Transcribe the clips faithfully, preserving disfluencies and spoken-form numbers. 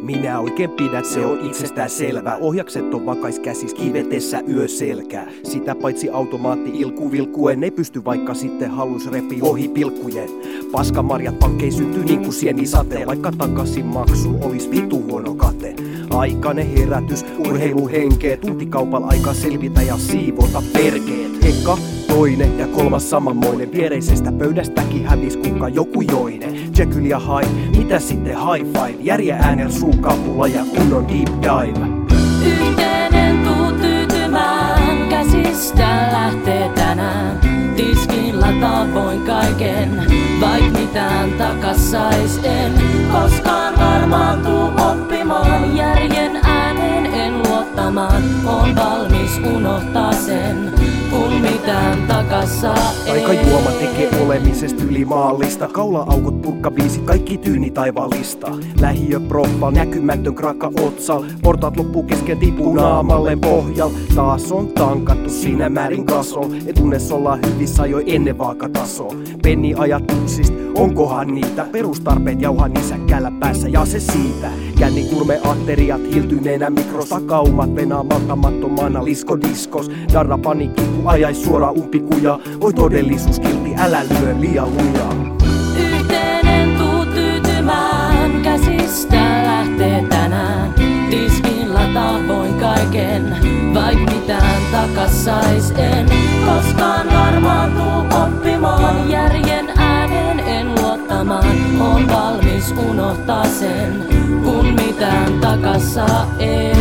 minä oikein pidät, se on itsestään selvää. Ohjakset on vakais käsis kivetessä yöselkää. Sitä paitsi automaatti ilku vilkuen ei pysty, vaikka sitten halus repi ohi pilkkujen. Paskamarjat pankkei syntyy niinku sieni sateen, vaikka takaisin maksu olis vitu huono kate. Aikainen herätys, urheiluhenkeä, tuntikaupalla aika selvitä ja siivota perkeet. Eka, toinen ja kolmas samanmoinen, viereisestä pöydästäkin hävis kuka joku joinen. Jekyll ja Hyde, mitä sitten high five, järjen äänellä suukapulla ja kunnon deep dive. Yhteinen tuu tyytymään, käsistä lähtee tänään. Tiskillä tavoin kaiken, vaik mitään takas sais en koskaan varmaan tuu oppimaan. Järjen ääneen en luottamaan, on valmis unohtaa sen, kun mitään takas saa en. Aikajuoma tekee olemisesta ylimaallista, kaula-aukot, purkkabiisit, kaikki tyyni taivaallista. Lähiö proffa, näkymätön kraka otsal, portaat loppuu kesken tipuu naamalleen pohjal. Taas on tankattu siinä määrin kasol, etunes ollaan hyvissä jo ennen vaakatasoa. Penni ajatuksista, onkohan niitä perustarpeet jauhaa nisäkkäällä päässä ja se siitä. Jänni kurme ateriat, hiltyneenä mikrosta kaumat, venaa malttamattomana liskodiskos. Darra panikki, kun ajais suoraan umpikuja, voi todellisuus kilti, älä lyö liian lujaa. Yhteinen tuu tyytymään, käsistä lähtee tänään. Tiskillä tavoin kaiken, vaik mitään takas sais en koskaan varmaan tuu oppimaan. Järjen ääneen en luottamaan, on valmis unohtaa sen, kun mitään takas saa en.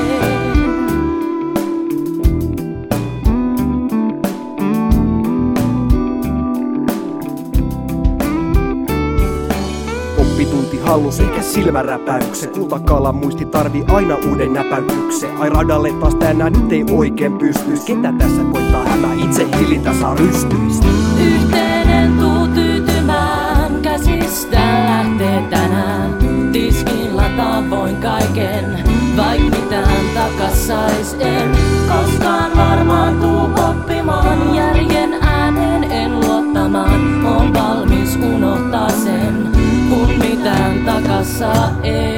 Oppitunti hallus eikä silmäräpäyksen, kultakaalan muisti tarvii aina uuden näpäyksen. Ai radalle taas tänään nyt ei oikein pystyis, ketä tässä koittaa hämää, itse hillintä saa rystyistä. Yhteinen tuu tyytymään, käsistä lähtee tänään. Tiskillä tavoin kaiken, vaik mitään takas sais en koskaan varmaan tuu oppimaan. Järjen ääneen en luottamaan, on valmis unohtaa sen, kun mitään takas saa en.